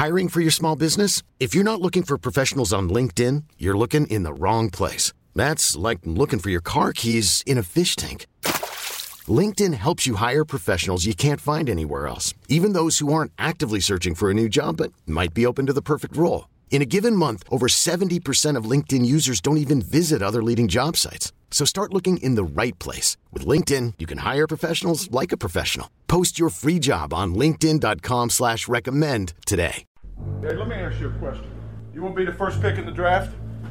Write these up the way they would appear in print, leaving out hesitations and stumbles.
Hiring for your small business? If you're not looking for professionals on LinkedIn, you're looking in the wrong place. That's like looking for your car keys in a fish tank. LinkedIn helps you hire professionals you can't find anywhere else, even those who aren't actively searching for a new job but might be open to the perfect role. In a given month, over 70% of LinkedIn users don't even visit other leading job sites. So start looking in the right place. With LinkedIn, you can hire professionals like a professional. Post your free job on linkedin.com/recommend today. Hey, let me ask you a question. You want to be the first pick in the draft?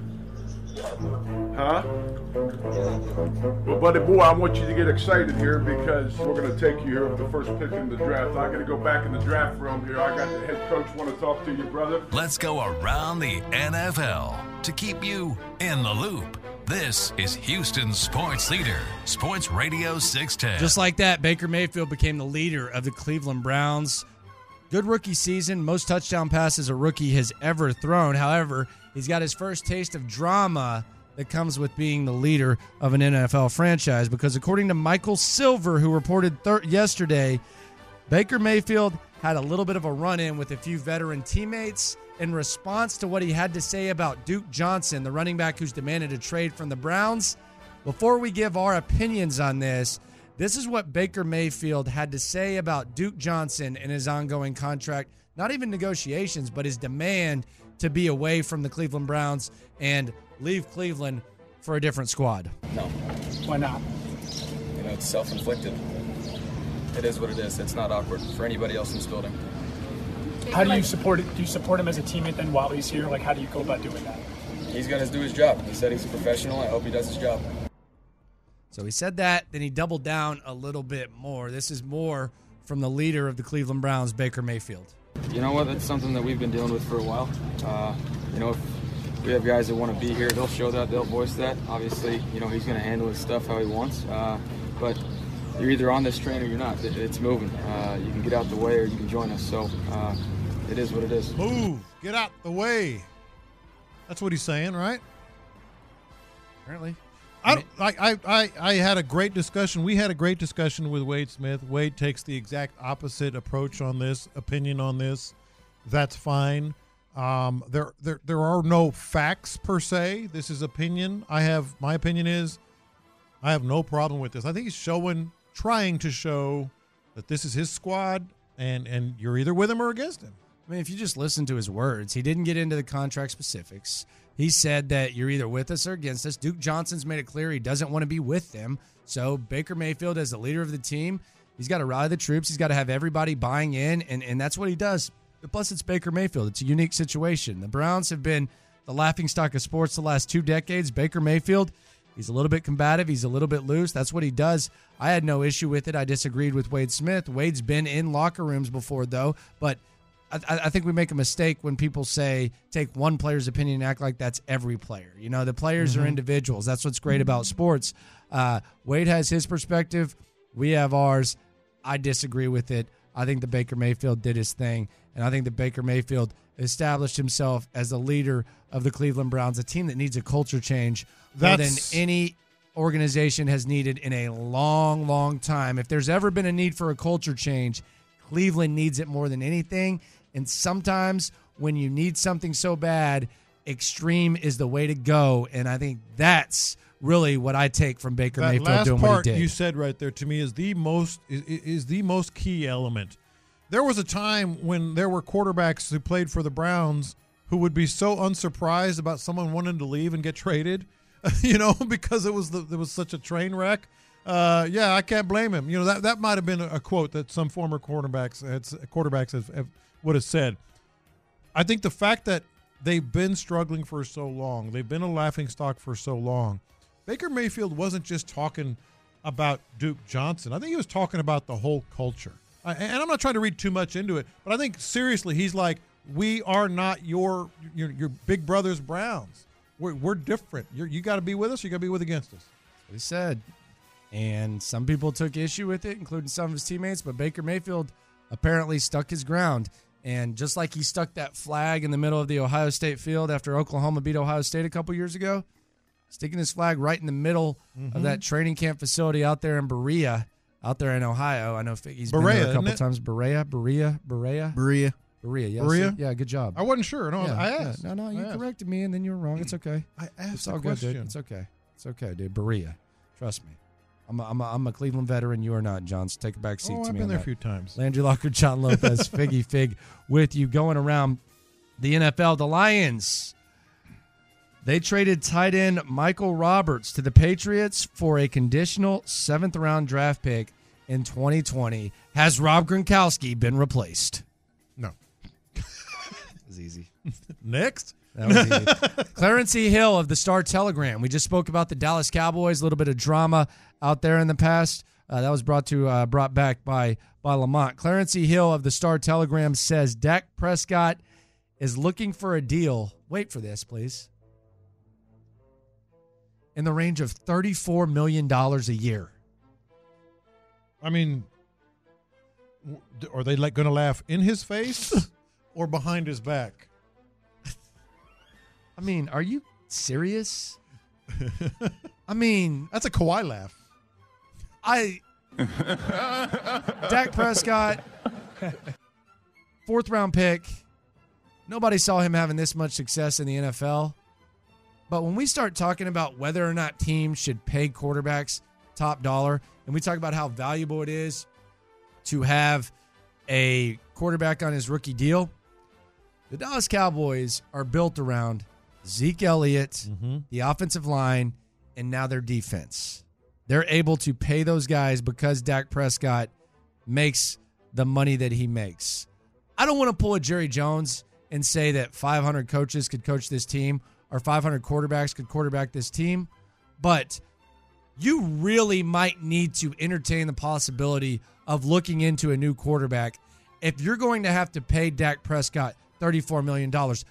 Huh? Well, buddy boy, I want you to get excited here because we're going to take you here with the first pick in the draft. I got to go back in the draft room here. I got the head coach want to talk to you, brother. Let's go around the NFL to keep you in the loop. This is Houston's sports leader, Sports Radio 610. Just like that, Baker Mayfield became the leader of the Cleveland Browns. Good rookie season, most touchdown passes a rookie has ever thrown. However, he's got his first taste of drama that comes with being the leader of an NFL franchise because according to Michael Silver, who reported yesterday, Baker Mayfield had a little bit of a run-in with a few veteran teammates in response to what he had to say about Duke Johnson, the running back who's demanded a trade from the Browns. Before we give our opinions on this is what Baker Mayfield had to say about Duke Johnson and his ongoing contract, not even negotiations, but his demand to be away from the Cleveland Browns and leave Cleveland for a different squad. No. Why not? It's self-inflicted. It is what it is. It's not awkward for anybody else in this building. How do you support it? Do you support him as a teammate then while he's here? Like, how do you go about doing that? He's going to do his job. He said he's a professional. I hope he does his job. So he said that, then he doubled down a little bit more. This is more from the leader of the Cleveland Browns, Baker Mayfield. You know what? That's something that we've been dealing with for a while. If we have guys that want to be here, they'll show that, they'll voice that. Obviously, he's going to handle his stuff how he wants. But you're either on this train or you're not. It's moving. You can get out the way or you can join us. So it is what it is. Move. Get out the way. That's what he's saying, right? Apparently. I had a great discussion. We had a great discussion with Wade Smith. Wade takes the exact opposite approach on this, opinion on this. That's fine. There are no facts per se. This is opinion. My opinion is I have no problem with this. I think he's trying to show that this is his squad and you're either with him or against him. I mean, if you just listen to his words, he didn't get into the contract specifics. He said that you're either with us or against us. Duke Johnson's made it clear he doesn't want to be with them. So Baker Mayfield, as the leader of the team, he's got to rally the troops. He's got to have everybody buying in, and that's what he does. Plus, it's Baker Mayfield. It's a unique situation. The Browns have been the laughingstock of sports the last 2 decades. Baker Mayfield, he's a little bit combative. He's a little bit loose. That's what he does. I had no issue with it. I disagreed with Wade Smith. Wade's been in locker rooms before, though, but I think we make a mistake when people say take one player's opinion and act like that's every player. The players are individuals. That's what's great about sports. Wade has his perspective. We have ours. I disagree with it. I think that Baker Mayfield did his thing, and I think that Baker Mayfield established himself as the leader of the Cleveland Browns, a team that needs a culture change more than any organization has needed in a long, long time. If there's ever been a need for a culture change, Cleveland needs it more than anything. And sometimes when you need something so bad, extreme is the way to go. And I think that's really what I take from Baker Mayfield doing what he did. That last part you said right there to me is the most key element. There was a time when there were quarterbacks who played for the Browns who would be so unsurprised about someone wanting to leave and get traded, because it was such a train wreck. I can't blame him. That might have been a quote that some former quarterbacks would have said. I think the fact that they've been struggling for so long, they've been a laughingstock for so long. Baker Mayfield wasn't just talking about Duke Johnson. I think he was talking about the whole culture. And I'm not trying to read too much into it, but I think seriously, he's like, we are not your big brother's Browns. We're different. You got to be with us. You got to be with against us. That's what he said. And some people took issue with it, including some of his teammates, but Baker Mayfield apparently stuck his ground. And just like he stuck that flag in the middle of the Ohio State field after Oklahoma beat Ohio State a couple years ago, sticking his flag right in the middle of that training camp facility out there in Berea, out there in Ohio. I know he's been there a couple times. Berea. Berea, yes. Berea? Yeah, good job. I wasn't sure. No, Yeah, I yeah. asked. No, you I asked. corrected me, and then you were wrong. It's okay. I asked It's the all question. good, dude. It's okay. It's okay, dude. Berea. Trust me. I'm a Cleveland veteran. You are not, John. So take a back seat to I've me been on there that. a few times. Landry Locker, John Lopez, Figgy Fig with you going around the NFL. The Lions, they traded tight end Michael Roberts to the Patriots for a conditional 7th-round draft pick in 2020. Has Rob Gronkowski been replaced? No. That was easy. Next. That was easy. Clarence E. Hill of the Star-Telegram. We just spoke about the Dallas Cowboys, a little bit of drama out there in the past. That was brought back by Lamont. Clarence E. Hill of the Star-Telegram says Dak Prescott is looking for a deal. Wait for this, please. In the range of $34 million a year. I mean, are they going to laugh in his face or behind his back? I mean, are you serious? I mean, That's a Kawhi laugh. Dak Prescott, 4th-round pick. Nobody saw him having this much success in the NFL. But when we start talking about whether or not teams should pay quarterbacks top dollar, and we talk about how valuable it is to have a quarterback on his rookie deal, the Dallas Cowboys are built around Zeke Elliott, the offensive line, and now their defense. They're able to pay those guys because Dak Prescott makes the money that he makes. I don't want to pull a Jerry Jones and say that 500 coaches could coach this team or 500 quarterbacks could quarterback this team, but you really might need to entertain the possibility of looking into a new quarterback if you're going to have to pay Dak Prescott $34 million.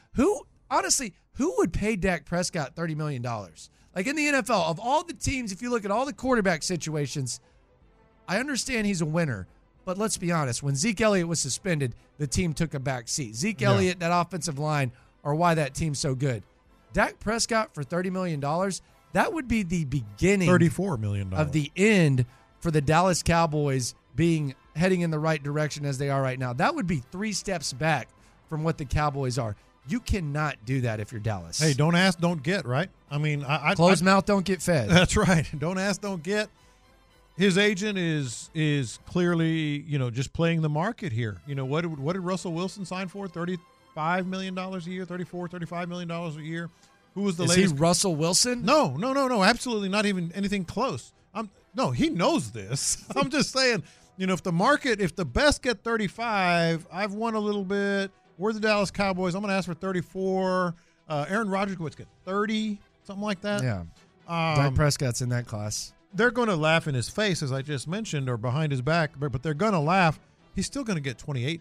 Who would pay Dak Prescott $30 million? Like in the NFL, of all the teams, if you look at all the quarterback situations, I understand he's a winner, but let's be honest. When Zeke Elliott was suspended, the team took a back seat. Zeke Elliott, that offensive line, are why that team's so good. Dak Prescott for $30 million, that would be the beginning $34 million. of the end for the Dallas Cowboys heading in the right direction as they are right now. That would be 3 steps back from what the Cowboys are. You cannot do that if you're Dallas. Hey, don't ask, don't get, right? I mean, closed mouth don't get fed. That's right. Don't ask, don't get. His agent is clearly, just playing the market here. What did Russell Wilson sign for? $35 million a year, $35 million a year. Who was the latest? Is he Russell Wilson? No, absolutely not even anything close. No, he knows this. I'm just saying, if the best get 35, I've won a little bit. We're the Dallas Cowboys. I'm going to ask for 34. Aaron Rodgers would get 30, something like that. Yeah. Dak Prescott's in that class. They're going to laugh in his face, as I just mentioned, or behind his back, but they're going to laugh. He's still going to get 28.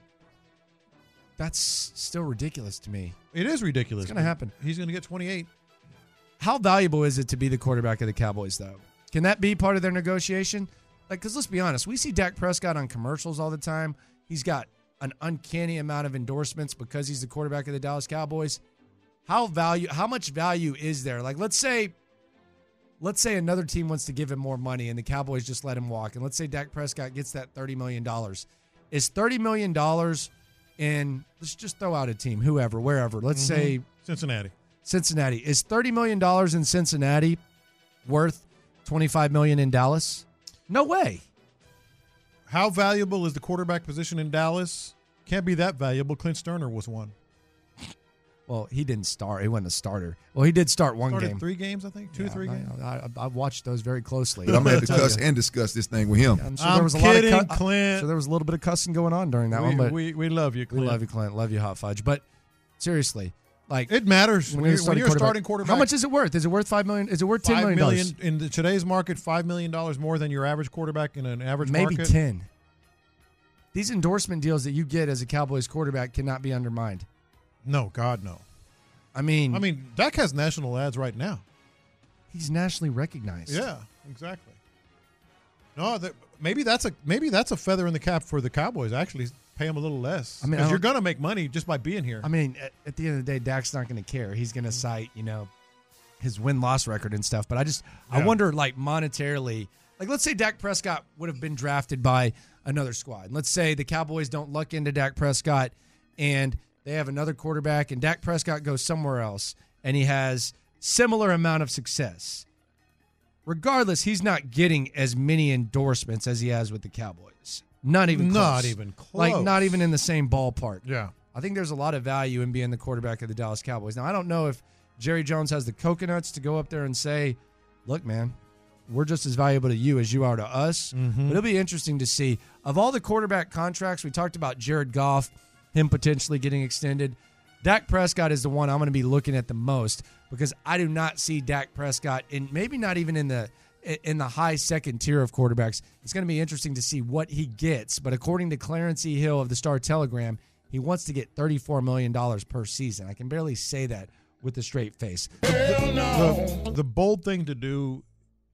That's still ridiculous to me. It is ridiculous. It's going to happen. He's going to get 28. How valuable is it to be the quarterback of the Cowboys, though? Can that be part of their negotiation? Because let's be honest, we see Dak Prescott on commercials all the time. He's got an uncanny amount of endorsements because he's the quarterback of the Dallas Cowboys. How much value is there? Like, let's say another team wants to give him more money and the Cowboys just let him walk. And let's say Dak Prescott gets that $30 million. Is $30 million in, let's just throw out a team, whoever, wherever. Let's say Cincinnati. Is $30 million in Cincinnati worth $25 million in Dallas? No way. How valuable is the quarterback position in Dallas? Can't be that valuable. Clint Sterner was one. Well, he didn't start. He wasn't a starter. Well, he did start one Started game. 3 games, I think. 2 or 3 games. I've watched those very closely. But I'm going to have to discuss this thing with him. I'm sure I'm there was kidding, a lot of Clint. So there was a little bit of cussing going on during that one. But we love you, Clint. we love you, Clint. Love you, Hot Fudge. But seriously, like It matters when you're a starting quarterback. How much is it worth? Is it worth $5 million? Is it worth $10 million? In today's market, $5 million more than your average quarterback in an average Maybe market. 10. These endorsement deals that you get as a Cowboys quarterback cannot be undermined. No, God, no. I mean, Dak has national ads right now. he's nationally recognized. Yeah, exactly. No, maybe that's a feather in the cap for the Cowboys. Actually, pay him a little less. I mean, because you're going to make money just by being here. I mean, at the end of the day, Dak's not going to care. He's going to cite, his win-loss record and stuff. But I wonder, like, monetarily, like, let's say Dak Prescott would have been drafted by another squad. Let's say the Cowboys don't luck into Dak Prescott and they have another quarterback, and Dak Prescott goes somewhere else, and he has similar amount of success. Regardless, he's not getting as many endorsements as he has with the Cowboys. Not even close. Like, not even in the same ballpark. Yeah. I think there's a lot of value in being the quarterback of the Dallas Cowboys. Now, I don't know if Jerry Jones has the coconuts to go up there and say, look, man, we're just as valuable to you as you are to us. Mm-hmm. But it'll be interesting to see. Of all the quarterback contracts, we talked about Jared Goff, him potentially getting extended. Dak Prescott is the one I'm going to be looking at the most because I do not see Dak Prescott, and maybe not even in the high second tier of quarterbacks. It's going to be interesting to see what he gets. But according to Clarence E. Hill of the Star-Telegram, he wants to get $34 million per season. I can barely say that with a straight face. The bold thing to do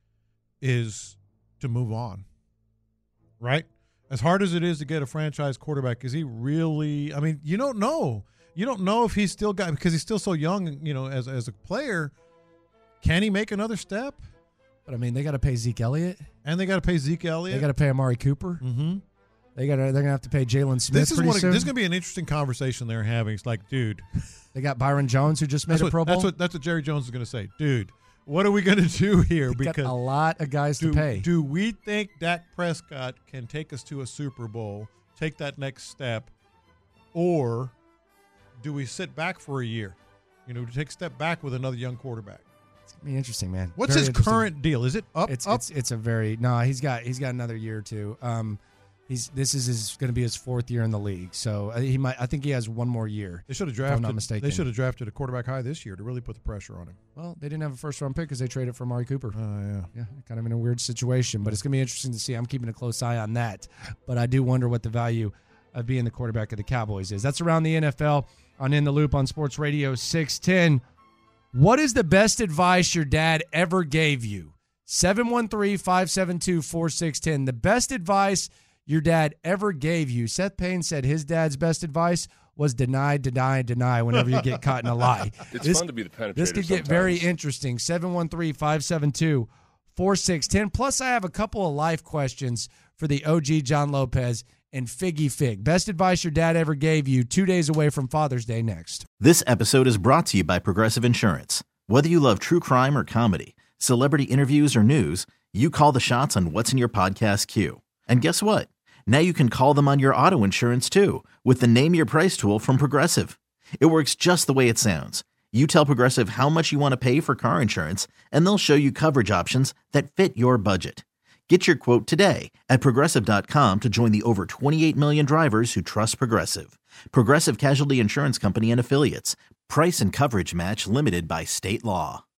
is to move on, right? As hard as it is to get a franchise quarterback, is he really – I mean, you don't know. You don't know if he's still got – because he's still so young, as a player. Can he make another step? But, I mean, they got to pay Zeke Elliott. And they got to pay Zeke Elliott. They got to pay Amari Cooper. Mm-hmm. They're going to have to pay Jalen Smith This is pretty soon. This is going to be an interesting conversation they're having. It's like, dude. They got Byron Jones, who just made a Pro Bowl. That's what Jerry Jones is going to say. Dude, what are we going to do here? They got a lot of guys to pay. Do we think Dak Prescott can take us to a Super Bowl, take that next step, or do we sit back for a year? Take a step back with another young quarterback. It's going to be interesting, man. What's his current deal? Is it up? It's a very – no, he's got another year or two. This is going to be his fourth year in the league, so I think he has one more year. They should have drafted. If I'm not mistaken. They should have drafted a quarterback high this year to really put the pressure on him. Well, they didn't have a first round pick because they traded for Amari Cooper. Yeah, kind of in a weird situation, but it's going to be interesting to see. I'm keeping a close eye on that, but I do wonder what the value of being the quarterback of the Cowboys is. That's Around the NFL on In the Loop on Sports Radio 610. What is the best advice your dad ever gave you? 713-572-4610. The best advice your dad ever gave you. Seth Payne said his dad's best advice was deny whenever you get caught in a lie. It's fun to be the penetrator. This could get very interesting. 713-572-4610. Plus, I have a couple of life questions for the OG John Lopez and Figgy Fig. Best advice your dad ever gave you, 2 days away from Father's Day next. This episode is brought to you by Progressive Insurance. Whether you love true crime or comedy, celebrity interviews or news, you call the shots on what's in your podcast queue. And guess what? Now you can call them on your auto insurance too with the Name Your Price tool from Progressive. It works just the way it sounds. You tell Progressive how much you want to pay for car insurance, and they'll show you coverage options that fit your budget. Get your quote today at Progressive.com to join the over 28 million drivers who trust Progressive. Progressive Casualty Insurance Company and Affiliates. Price and coverage match limited by state law.